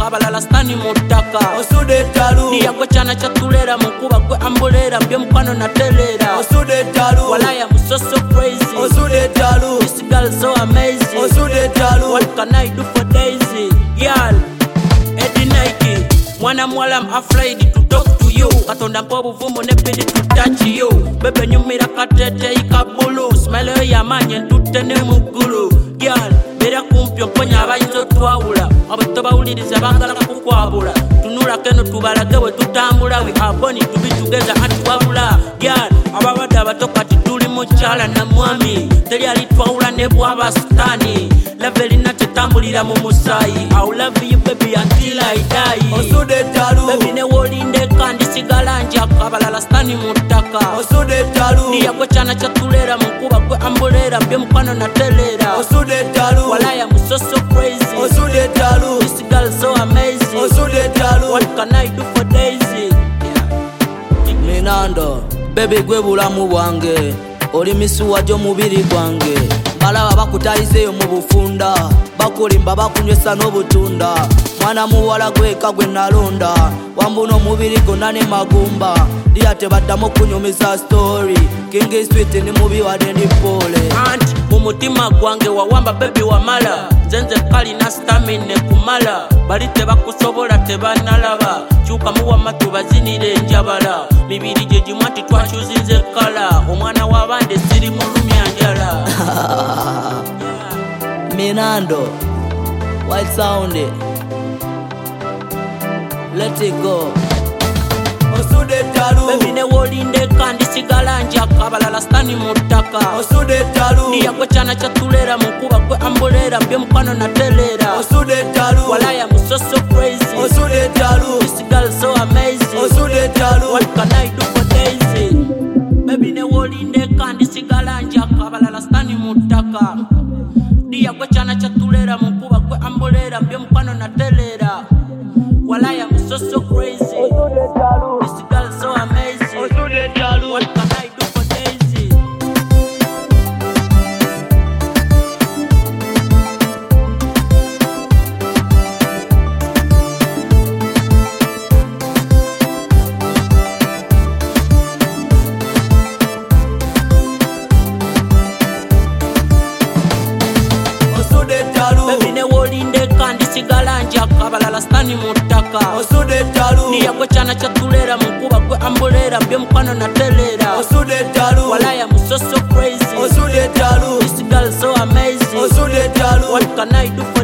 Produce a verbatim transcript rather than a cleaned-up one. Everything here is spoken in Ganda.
kabalala stani mutaka osude talu Niya kwe chana chatulera mukuba kwe ambulera mbye mkwano na telera osude talu Walaya I'm so so crazy osude talu This girl so amazing osude talu What can I do for Daisy? Girl, Eddie Nike Mwana mwala I'm afraid to talk to you Katonda mpobu vumu nebidi to touch you Bebe nyumira katete ikabulu Smile ya manye ntutene mugulu Girl, bera kumpyo mponya abayizo twawula Abatoba uliriza bangala kukwabula Tunula keno tubalagewe tutambula We are born to be together and wabula Girl, ababada abatoka tituli muchala na mwami Teli alitwawula nebu abastani Leveli na tetambulira mu musayi I will love you baby until I die osude talu Baby ne wolinde kandi sigalanja kabalala stani mutaka osude talu Niya kwe chana chatulera mukuba kwe ambulera mbye mkwano na telera osude talu Walaya I'm so so crazy osude talu This girl so amazing osude talu What can I do for Daisy? Yeah. Minando baby gwe bulamu bwange oli misuwa gyo mubiri gwange balaba bakutayizeyo mu bufunda bakulimba bakunywesa n'obutunda mwana muwala gweka gwe nalonda wambuna omubiri gonna ne magumba liya tebaddamu kunyumiza story kingi sweet ni mubi wadde ndi pole Aunt, mumutima gwange wawamba baby wamala Zenze kali na stamina kumala Bali tebakusobola tebanalaba Chuka muwa matu bazinire njabala Mibiri jeji mwati twachuzinze kala Omwana wabande siri mulumi anjala Minando White Sound Let it go osude talu Baby ne wolinde kandi sigalanja kabalala stani mutaka osude talu Niya kwe chana chatulera mukuba kwe ambulera mbye mkwano na telera osude talu Walaya I'm so so crazy osude talu This girl so amazing osude talu What can I do for Daisy? Baby ne wolinde kandi sigalanja kabalala stani mutaka Niya kwe chana chatulera mukuba kwe ambulera mbye mkwano na telera Walaya I'm so so crazy This girl so amazing What can I do for Daisy? osude talu Baby ne wolinde kandi sigalanja kabalala stani mutaka osude talu Niya kwe chana chatulera mukuba kwe ambulera mbye mkwano na telera osude talu Walaya I'm so so crazy osude talu This girl so amazing osude talu What can I do for